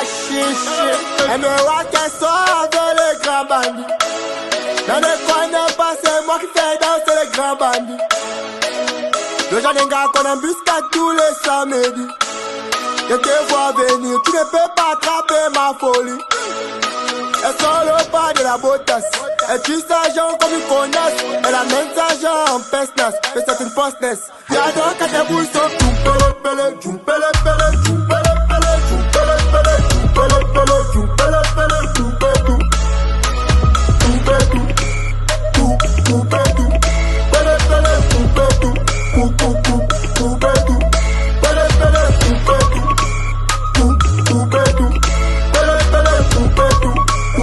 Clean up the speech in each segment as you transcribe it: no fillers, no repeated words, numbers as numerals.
chichi. Elle me voit qu'elle sort avec les grands bandits. Mais ne connais pas, c'est moi qui fais danser les grands bandits. Le genre d'un gars qu'on embuscade tous les samedis. Je te vois venir, tu ne peux pas attraper ma folie. Elle sort le pas de la botasse. Elle tue sa jambe comme une connasse. Elle amène sa jambe en pestasse. Mais c'est une fausse-ness. Y'a donc qu'à tes boules sont tout pele pele, tout pele pele, tout pele pele, tout pele pele, tout pele pele, tout pele pele, tout pele tout. Tout pele tout, tout pele tout. Pele pele, tout pele tout. Tout pele tout. Pele pele, tout pele tout. Tout pele tout. Pele pele, tout pele tout.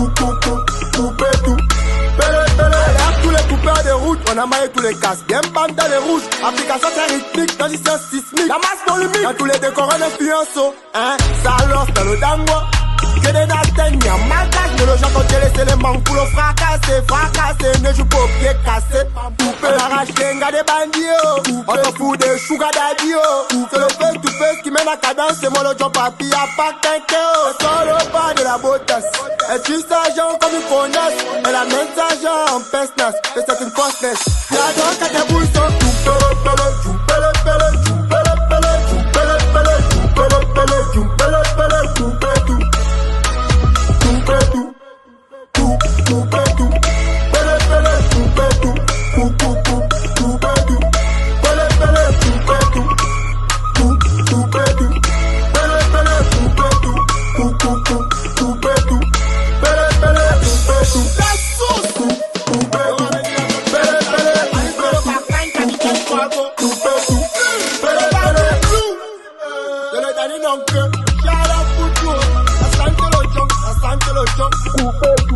Tous les coupeurs de route, on a maillé tous les casques. Bien bam dans les rouges, application très rythmique, transition sismique. La masse non limite, dans tous les décors on influence. Hein, ça lance dans le dango. Que des nattes, y'a malgache. Mais le gens quand j'ai laissé les manques pour le fracasser. Fracasser, ne joue pas au pied cassé. On arrache les gars des bandits. On s'en fout des sugar daddy. C'est le face to face qui mène la cadence. C'est moi le job papi, y'a pas qu'un chaos. Elle sort le pas de la botasse. Elle tue sa jambe comme une connasse. Elle amène sa jambe en pestasse. Mais c'est une fausse-ness. Y'a donc qu'à tes boules sont tout pele pele, tout pele pele, tout pele pele, tout pele pele, tout pele pele, tout pele pele, tout pele tout. Tout pele tout, tout pele tout. Pele pele, tout pele tout. Tout pele tout. Pele pele, tout pele tout. Tout pele tout. Pele pele, tout pele tout. Tout pele tout. Pele pele, tout pele tout. La sauce. Tout pele tout. Pele pele, tout pele tout. Tout pele tout. Pele pele, tout. Je le donne donc. Shout out pour tout. Asante lo junk. Asante lo junk.